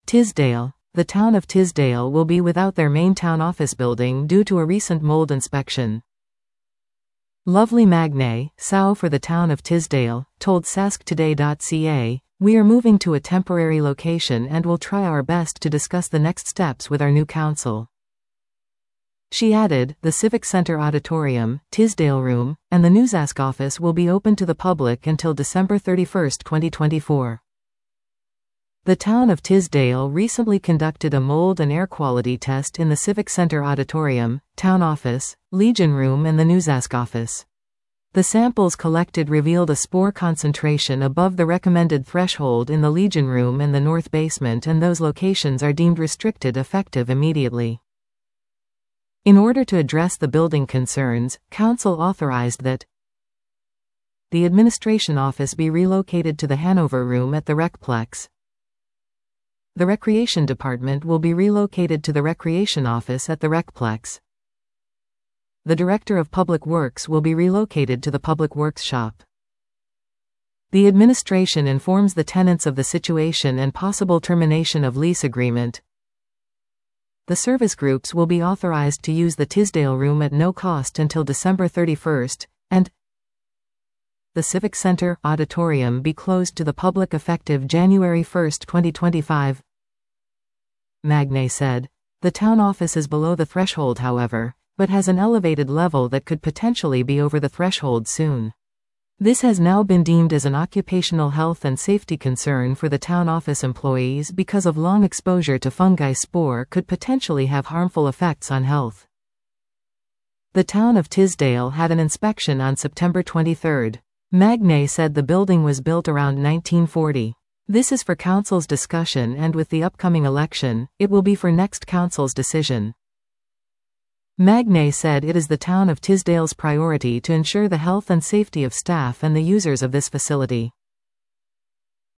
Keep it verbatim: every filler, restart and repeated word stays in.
Tisdale. The town of Tisdale will be without their main town office building due to a recent mold inspection. Lovely Magnay, S O W for the town of Tisdale, told sask today dot c a, "We are moving to a temporary location and will try our best to discuss the next steps with our new council." She added, "The Civic Center Auditorium, Tisdale Room, and the Newsask office will be open to the public until December thirty-first, twenty twenty-four. The town of Tisdale recently conducted a mold and air quality test in the Civic Center Auditorium, Town Office, Legion Room and the Newsask office. The samples collected revealed a spore concentration above the recommended threshold in the Legion Room and the North Basement, and those locations are deemed restricted effective immediately. In order to address the building concerns, Council authorized that the administration office be relocated to the Hanover Room at the Recplex. The Recreation Department will be relocated to the Recreation Office at the Recplex. The Director of Public Works will be relocated to the Public Works Shop. The administration informs the tenants of the situation and possible termination of lease agreement. The service groups will be authorized to use the Tisdale Room at no cost until December thirty-first, and the Civic Center Auditorium be closed to the public effective January first, twenty twenty-five. Magnay said, "The town office is below the threshold, however, but has an elevated level that could potentially be over the threshold soon. This has now been deemed as an occupational health and safety concern for the town office employees because of long exposure to fungi spore could potentially have harmful effects on health." The town of Tisdale had an inspection on September twenty-third. Magnay said the building was built around nineteen forty. This is for Council's discussion, and with the upcoming election, it will be for next Council's decision. Magnay said it is the town of Tisdale's priority to ensure the health and safety of staff and the users of this facility.